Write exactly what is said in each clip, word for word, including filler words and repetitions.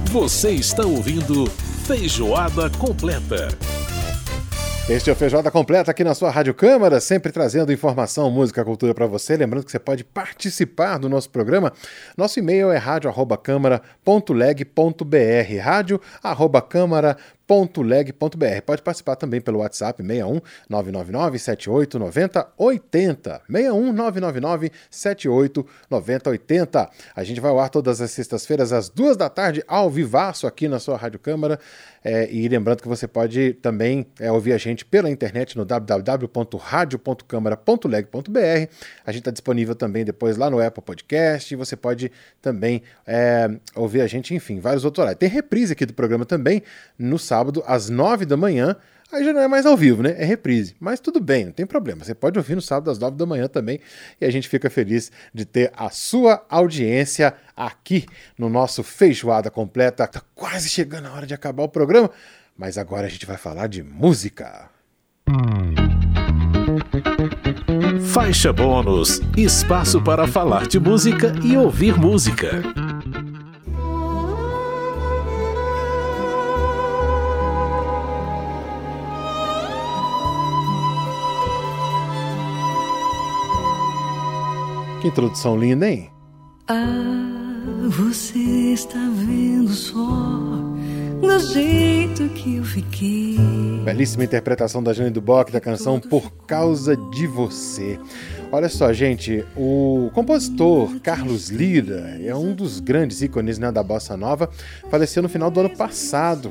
Você está ouvindo Feijoada Completa. Este é o Feijoada Completa aqui na sua Rádio Câmara, sempre trazendo informação, música, cultura para você. Lembrando que você pode participar do nosso programa. Nosso e-mail é rádio arroba câmara ponto leg ponto br, rádio arroba câmara ponto leg ponto br. Pode participar também pelo WhatsApp seis um nove nove nove sete oito nove zero oito zero, seis um nove nove nove sete oito nove zero oito zero. A gente vai ao ar todas as sextas-feiras às duas da tarde, ao vivaço aqui na sua Rádio Câmara. É, e lembrando que você pode também é, ouvir a gente pela internet no w w w ponto rádio ponto câmara ponto leg ponto br. A gente está disponível também depois lá no Apple Podcast. E você pode também é, ouvir a gente, enfim, vários outros horários. Tem reprise aqui do programa também no sábado às nove da manhã. Aí já não é mais ao vivo, né? É reprise. Mas tudo bem, não tem problema. Você pode ouvir no sábado às nove da manhã também. E a gente fica feliz de ter a sua audiência aqui no nosso Feijoada Completa. Tá quase chegando a hora de acabar o programa, mas agora a gente vai falar de música. Faixa bônus. Espaço para falar de música e ouvir música. Que introdução linda, hein? Ah, você está vendo só do jeito que eu fiquei. Belíssima interpretação da Jane Duboc da canção Por Causa de Você. Olha só, gente, o compositor Carlos Lyra é um dos grandes ícones, né, da bossa nova, faleceu no final do ano passado,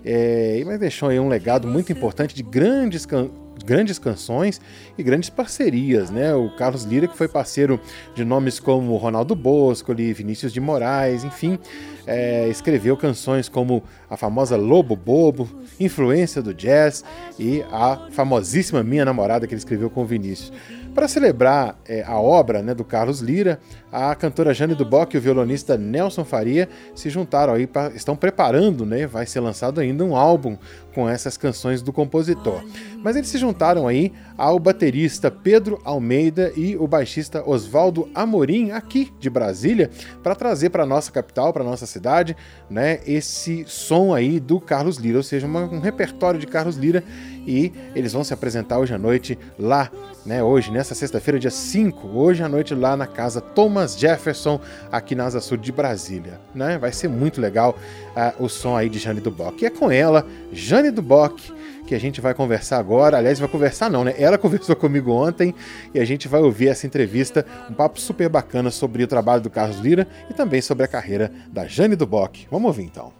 é, mas deixou aí um legado muito importante de grandes can- grandes canções e grandes parcerias, né? O Carlos Lyra, que foi parceiro de nomes como Ronaldo Boscoli, Vinícius de Moraes, enfim, é, escreveu canções como a famosa Lobo Bobo, Influência do Jazz e a famosíssima Minha Namorada, que ele escreveu com o Vinícius. Para celebrar é, a obra, né, do Carlos Lyra, a cantora Jane Duboc e o violonista Nelson Faria se juntaram aí, pra, estão preparando, né, vai ser lançado ainda um álbum com essas canções do compositor. Mas eles se juntaram aí ao baterista Pedro Almeida e o baixista Oswaldo Amorim, aqui de Brasília, para trazer para nossa capital, para nossa cidade, né, esse som aí do Carlos Lyra, ou seja, uma, um repertório de Carlos Lyra, e eles vão se apresentar hoje à noite lá, né, hoje, nessa sexta-feira, dia cinco, hoje à noite lá na casa Thomas Jefferson, aqui na Asa Sul de Brasília, né? Vai ser muito legal uh, o som aí de Jane Duboc. E é com ela, Jane Duboc, que a gente vai conversar agora. Aliás, vai conversar não, né? Ela conversou comigo ontem e a gente vai ouvir essa entrevista, um papo super bacana sobre o trabalho do Carlos Lyra e também sobre a carreira da Jane Duboc. Vamos ouvir então.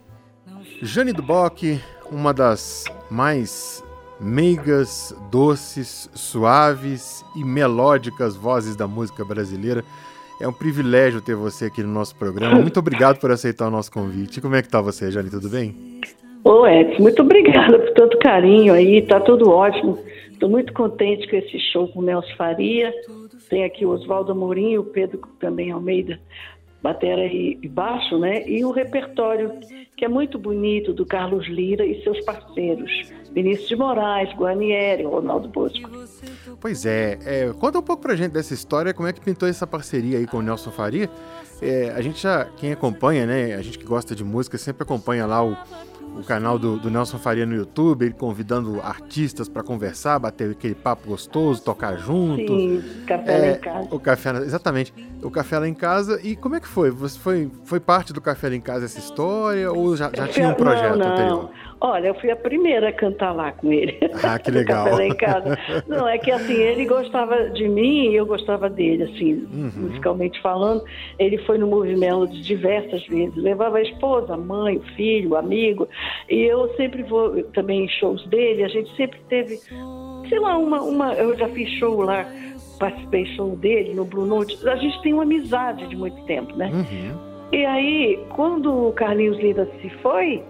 Jane Duboc, uma das mais meigas, doces, suaves e melódicas vozes da música brasileira. É um privilégio ter você aqui no nosso programa. Muito obrigado por aceitar o nosso convite. Como é que tá você, Jane? Tudo bem? Ô, Edson, muito obrigada por tanto carinho aí. Tá tudo ótimo. Estou muito contente com esse show com o Nelson Faria. Tem aqui o Oswaldo Amorim, o Pedro também Almeida, batera e baixo, né? E o repertório, que é muito bonito, do Carlos Lyra e seus parceiros. Vinícius de Moraes, Guarnieri, Ronaldo Boscoli. Pois é, é, conta um pouco pra gente dessa história, como é que pintou essa parceria aí com o Nelson Faria. É, a gente já, quem acompanha, né, a gente que gosta de música, sempre acompanha lá o, o canal do, do Nelson Faria no YouTube, ele convidando artistas para conversar, bater aquele papo gostoso, tocar junto. Sim, café é, lá em casa. O café, exatamente, o Café Lá em Casa. E como é que foi? Você foi, foi parte do Café Lá em Casa essa história ou já, já tinha um projeto não, não. anterior? Olha, eu fui a primeira a cantar lá com ele. Ah, que legal. Café Lá em Casa. Não, é que assim, ele gostava de mim e eu gostava dele, assim, uhum. musicalmente falando. Ele foi no Movimento diversas vezes, levava a esposa, a mãe, o filho, o amigo, e eu sempre vou também em shows dele. A gente sempre teve, sei lá, uma, uma eu já fiz show lá, participei show dele no Blue Note. A gente tem uma amizade de muito tempo, né? Uhum. E aí, quando o Carlinhos Lyra se foi,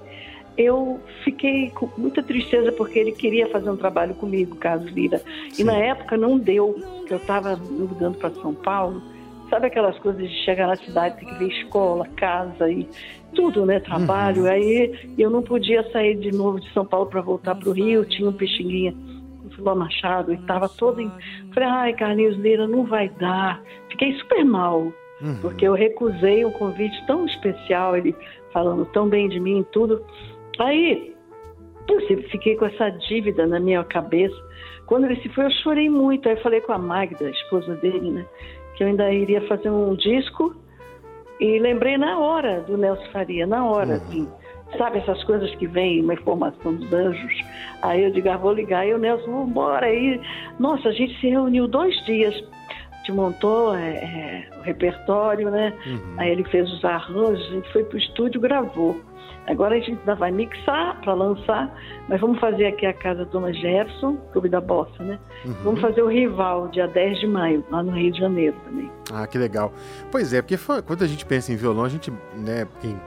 eu fiquei com muita tristeza porque ele queria fazer um trabalho comigo, Carlos Lyra. E na época não deu, porque eu estava mudando para São Paulo. Sabe aquelas coisas de chegar na cidade, ter que ver escola, casa e tudo, né? Trabalho. Uhum. Aí eu não podia sair de novo de São Paulo para voltar para o Rio. Tinha um Pixinguinha com Filó Machado e estava todo em... Falei, ai, Carlinhos Lyra, não vai dar. Fiquei super mal. uhum. porque eu recusei um convite tão especial, ele falando tão bem de mim e tudo. Aí, eu fiquei com essa dívida na minha cabeça. Quando ele se foi, eu chorei muito. Aí eu falei com a Magda, a esposa dele, né, que eu ainda iria fazer um disco, e lembrei na hora do Nelson Faria, na hora, uhum. assim. Sabe essas coisas que vem, uma informação dos anjos? Aí eu digo, ah, vou ligar. Aí o Nelson, vamos embora. Aí, nossa, a gente se reuniu dois dias. A gente montou é, é, o repertório, né? Uhum. Aí ele fez os arranjos, a gente foi pro estúdio e gravou. Agora a gente ainda vai mixar para lançar, mas vamos fazer aqui a Casa Thomas Jefferson, Clube da Bossa, né? Uhum. Vamos fazer o Rival, dia dez de maio, lá no Rio de Janeiro também. Ah, que legal. Pois é, porque quando a gente pensa em violão, a gente, né,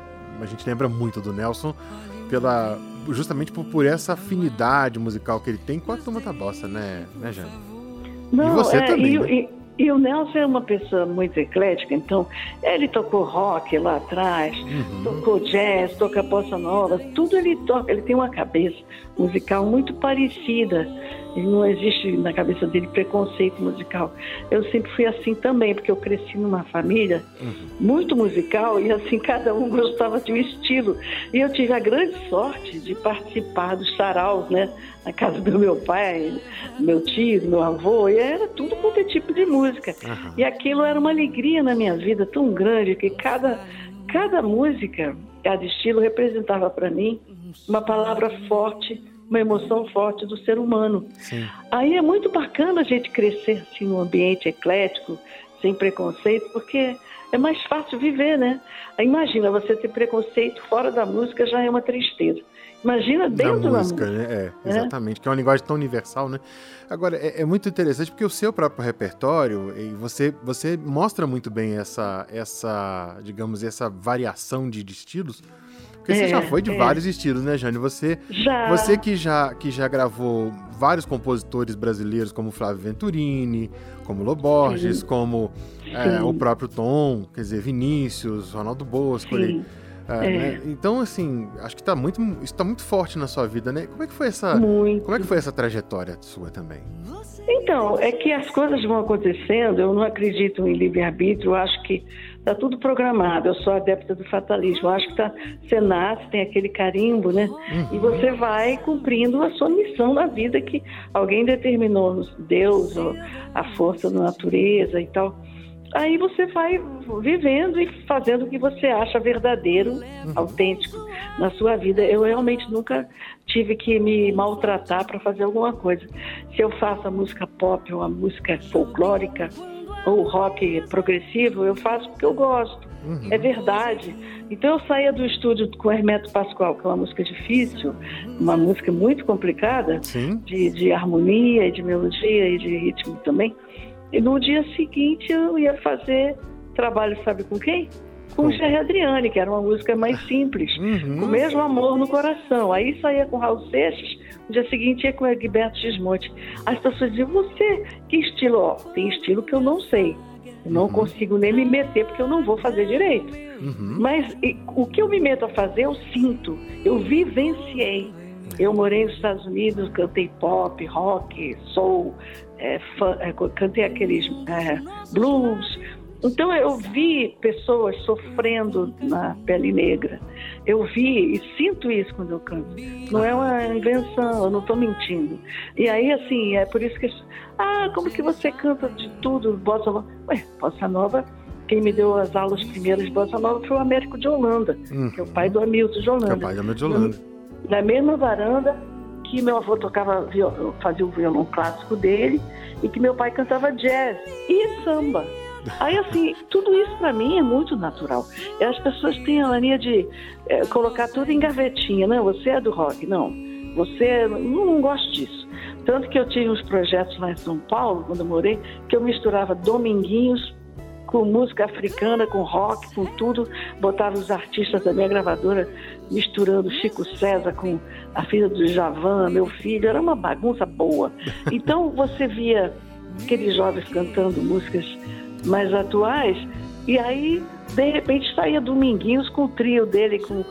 a gente lembra muito do Nelson, pela, justamente por, por essa afinidade musical que ele tem com a Turma da Bossa, né, né, Jane? Não, e você é, também, e, né? e... E o Nelson é uma pessoa muito eclética, então ele tocou rock lá atrás, uhum. tocou jazz, toca bossa nova, tudo ele toca, ele tem uma cabeça musical muito parecida, e não existe na cabeça dele preconceito musical. Eu sempre fui assim também, porque eu cresci numa família uhum. muito musical, e assim cada um gostava de um estilo, e eu tive a grande sorte de participar dos saraus, né, na casa do meu pai, meu tio, meu avô, e era tudo quanto é tipo de música. Uhum. E aquilo era uma alegria na minha vida tão grande, que cada, cada música, cada estilo representava para mim uma palavra forte, uma emoção forte do ser humano. Sim. Aí é muito bacana a gente crescer assim num ambiente eclético, sem preconceito, porque é mais fácil viver, né? Imagina, você ter preconceito fora da música já é uma tristeza. Imagina dentro da música. Da música. Né? É, exatamente, é? Que é uma linguagem tão universal, né? Agora, é, é muito interessante porque o seu próprio repertório, e você, você mostra muito bem essa, essa, digamos, essa variação de, de estilos, porque é, você já foi de é. vários estilos, né, Jane? Você, já. você que, já, que já gravou vários compositores brasileiros, como Flávio Venturini, como Lô Borges, Sim. como é, o próprio Tom, quer dizer, Vinícius, Ronaldo Bosco, ali. É, é. Né? Então, assim, acho que tá muito, isso está muito forte na sua vida, né? Como é que foi essa, muito. Como é que foi essa trajetória sua também? Então, é que as coisas vão acontecendo, eu não acredito em livre-arbítrio, eu acho que está tudo programado, eu sou adepta do fatalismo, eu acho que tá, você nasce, tem aquele carimbo, né? Uhum. E você vai cumprindo a sua missão na vida que alguém determinou, Deus, ou a força da natureza e tal. Aí você vai vivendo e fazendo o que você acha verdadeiro, uhum. autêntico na sua vida. Eu realmente nunca tive que me maltratar para fazer alguma coisa. Se eu faço a música pop ou a música folclórica ou rock progressivo, eu faço porque eu gosto. Uhum. É verdade. Então eu saía do estúdio com Hermeto Pascoal, que é uma música difícil, uma música muito complicada, de, de harmonia, de melodia e de ritmo também. E no dia seguinte eu ia fazer trabalho, sabe com quem? Com o Cherry Adriane, que era uma música mais simples, uhum. com o mesmo amor no coração. Aí saía com Raul Seixas, no dia seguinte ia com Egberto Gismonti. As pessoas diziam, você, que estilo? Ó, tem estilo que eu não sei. Eu não uhum. consigo nem me meter, porque eu não vou fazer direito. Uhum. Mas e, o que eu me meto a fazer, eu sinto. Eu vivenciei. Eu morei nos Estados Unidos, cantei pop, rock, soul, é, fã, é, cantei aqueles é, blues. Então eu vi pessoas sofrendo na pele negra. Eu vi e sinto isso quando eu canto. Não é uma invenção, eu não estou mentindo. E aí, assim, é por isso que... Ah, como que você canta de tudo, bossa nova? Ué, bossa nova, quem me deu as aulas primeiras de bossa nova foi o Américo de Holanda, hum. que é o pai do Hamilton de Holanda. Que é o pai do Hamilton de Holanda. Na mesma varanda que meu avô tocava, fazia o violão clássico dele e que meu pai cantava jazz e samba. Aí, assim, tudo isso pra mim é muito natural. E as pessoas têm a mania de é, colocar tudo em gavetinha. Não, você é do rock. Não, você... Não, não gosto disso. Tanto que eu tive uns projetos lá em São Paulo, quando eu morei, que eu misturava Dominguinhos com música africana, com rock, com tudo. Botava os artistas da minha gravadora misturando Chico César com a filha do Djavan, meu filho. Era uma bagunça boa. Então você via aqueles jovens cantando músicas mais atuais, e aí de repente saía Dominguinhos com o trio dele, com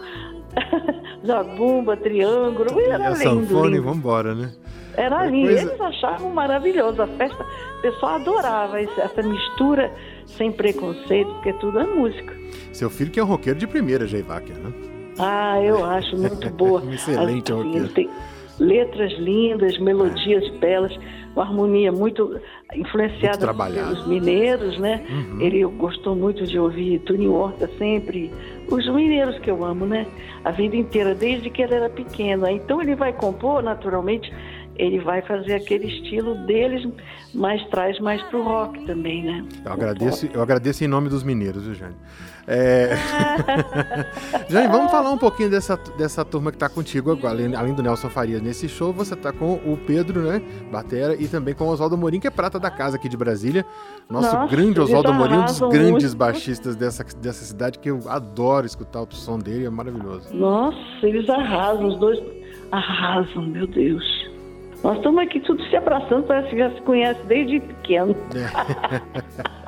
zabumba, triângulo, e era e a lindo, sanfone, lindo. Vambora, né? Era lindo, coisa... eles achavam maravilhoso, a festa, o pessoal adorava essa mistura sem preconceito, porque tudo é música. Seu filho que é um roqueiro de primeira, Jay Wacker, né? Ah, eu acho muito boa. Excelente assim, roqueiro. Tem letras lindas, melodias belas, uma harmonia muito influenciada muito pelos mineiros, né? Uhum. Ele gostou muito de ouvir Toninho Horta sempre, os mineiros que eu amo, né? A vida inteira, desde que ele era pequeno. Então ele vai compor, naturalmente, ele vai fazer aquele estilo deles, mas traz mais pro rock também, né? Eu agradeço, eu agradeço em nome dos mineiros, viu, Jane? É... Jane, vamos falar um pouquinho dessa, dessa turma que está contigo, além, além do Nelson Farias nesse show, você está com o Pedro, né, batera, e também com o Oswaldo Amorim, que é prata da casa aqui de Brasília. Nosso Nossa, grande Oswaldo Amorim, um dos grandes muito. baixistas dessa, dessa cidade, que eu adoro escutar o som dele, é maravilhoso. Nossa, eles arrasam, os dois arrasam, meu Deus. Nós estamos aqui tudo se abraçando, parece que já se conhece desde pequeno. É.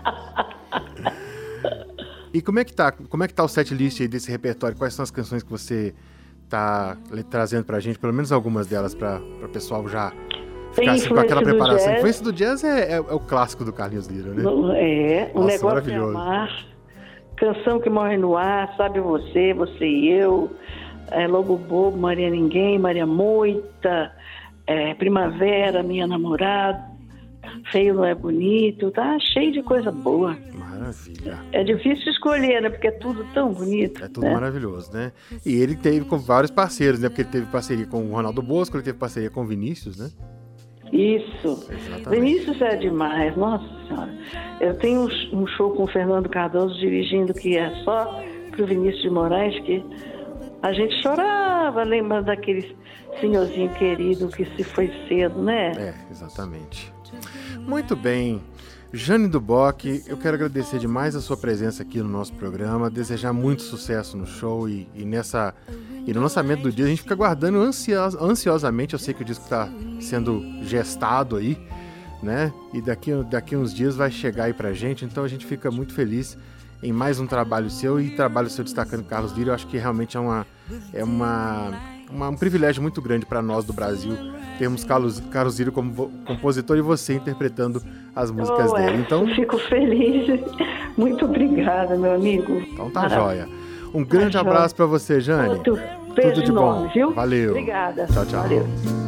E como é que tá? Como é que tá o setlist aí desse repertório? Quais são as canções que você tá trazendo pra gente? Pelo menos algumas delas para o pessoal já ficar assim, com aquela preparação. A influência do jazz é, é, é o clássico do Carlinhos Lira, né? É, o Nossa, negócio maravilhoso. é amar, Canção que Morre no Ar, Sabe Você, Você e Eu, é, Lobo Bobo, Maria Ninguém, Maria Moita, é, Primavera, Minha Namorada, Feio Não É Bonito, tá cheio de coisa boa. Maravilha. É difícil escolher, né? Porque é tudo tão bonito. É tudo né? maravilhoso, né? E ele teve com vários parceiros, né? Porque ele teve parceria com o Ronaldo Bosco, ele teve parceria com o Vinícius, né? Isso. Exatamente. Vinícius é demais, nossa senhora. Eu tenho um, um show com o Fernando Cardoso dirigindo, que é só pro Vinícius de Moraes, que a gente chorava, lembrando daquele senhorzinho querido que se foi cedo, né? É, exatamente. Muito bem. Jane do Boc, eu quero agradecer demais a sua presença aqui no nosso programa, desejar muito sucesso no show e, e, nessa, e no lançamento do dia. A gente fica aguardando ansios, ansiosamente, eu sei que o disco está sendo gestado aí, né? E daqui, daqui uns dias vai chegar aí pra gente, então a gente fica muito feliz em mais um trabalho seu e trabalho seu destacando Carlos Lira. Eu acho que realmente é, uma, é uma, uma, um privilégio muito grande para nós do Brasil termos Carlos, Carlos Lira como compositor e você interpretando as músicas oh, dele. Então, eu fico feliz. Muito obrigada, meu amigo. Então tá joia. Um grande tá abraço para você, Jane. Outro beijo Tudo de enorme, bom. Viu? Valeu. Obrigada. Tchau, tchau. Valeu.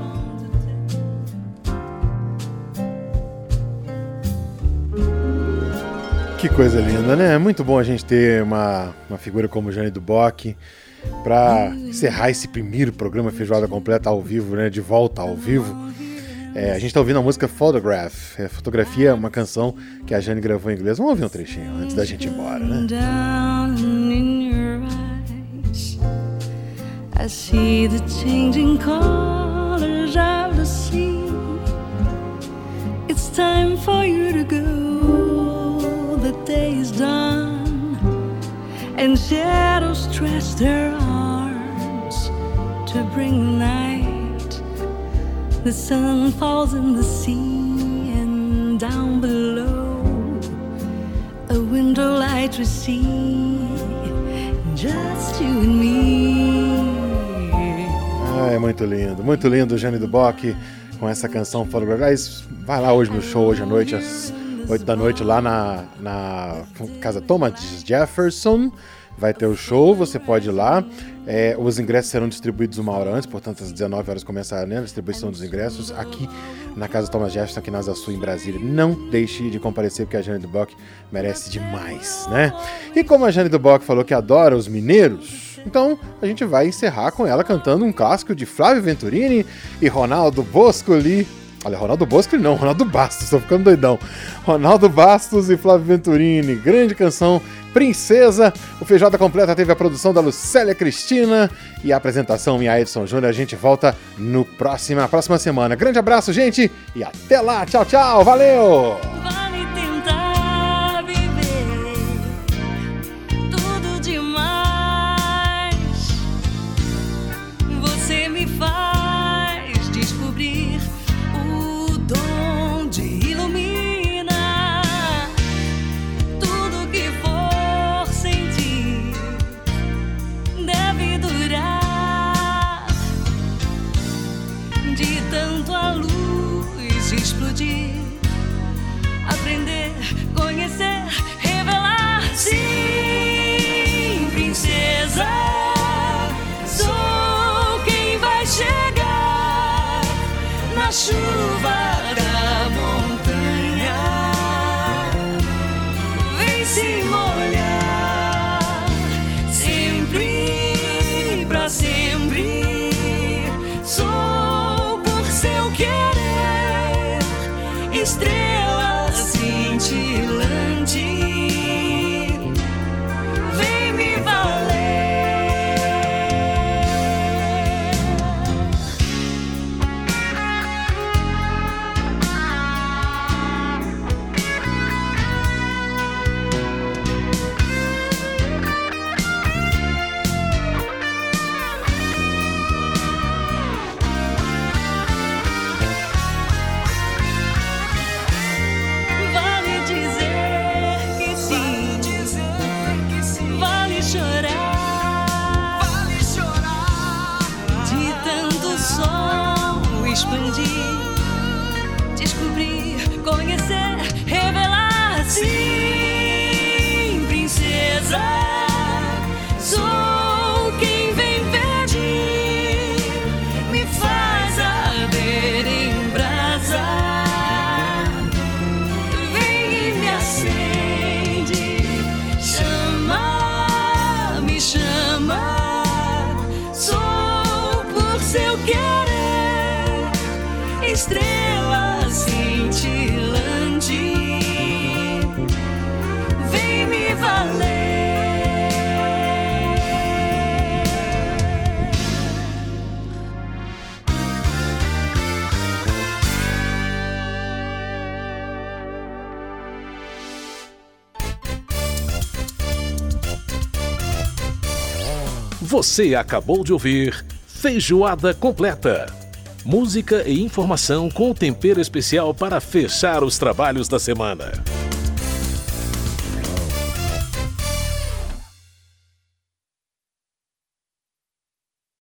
Que coisa linda, né? É muito bom a gente ter uma, uma figura como Jane do Boc para encerrar esse primeiro programa Feijoada Completa ao vivo, né? De volta ao vivo. É, a gente está ouvindo a música Photograph. É, fotografia é uma canção que a Jane gravou em inglês. Vamos ouvir um trechinho antes da gente ir embora, né? Down in your eyes, I see the changing colors of the sea. It's time for you to go. The day is done, and shadows stretch their arms to bring night. The sun falls in the sea, and down below a window light we see, just you and me. Ah, é muito lindo, muito lindo, Jane do Boc, com essa canção Photograph. Vai lá hoje no show, hoje à noite, às oito da noite, lá na, na Casa Thomas Jefferson. Vai ter o show, você pode ir lá. É, os ingressos serão distribuídos uma hora antes, portanto às dezenove horas começa, né, a distribuição dos ingressos aqui na Casa Thomas Jefferson, aqui na Asa Sul, em Brasília. Não deixe de comparecer, porque a Jane do Boc merece demais, né? E como a Jane do Boc falou que adora os mineiros, então a gente vai encerrar com ela cantando um clássico de Flávio Venturini e Ronaldo Boscoli. Olha, Ronaldo Boscoli não, Ronaldo Bastos, tô ficando doidão. Ronaldo Bastos e Flávio Venturini, grande canção, Princesa. O Feijoada Completa teve a produção da Lucélia Cristina e a apresentação minha, Edson Júnior. A gente volta no próximo, na próxima semana. Grande abraço, gente, e até lá. Tchau, tchau, valeu! Vale tentar viver tudo demais. Você me faz descobrir o dom de iluminar tudo que for sentir. Deve durar de tanto a luz explodir. A expandir, descobrir, conhecer, revelar. Sim, princesa, sou quem vem pedir, me faz arder em brasa, vem e me acende, chama, me chama, sou por seu querer, estrela cintilante, vem me valer. Você acabou de ouvir Feijoada Completa. Música e informação com tempero especial para fechar os trabalhos da semana.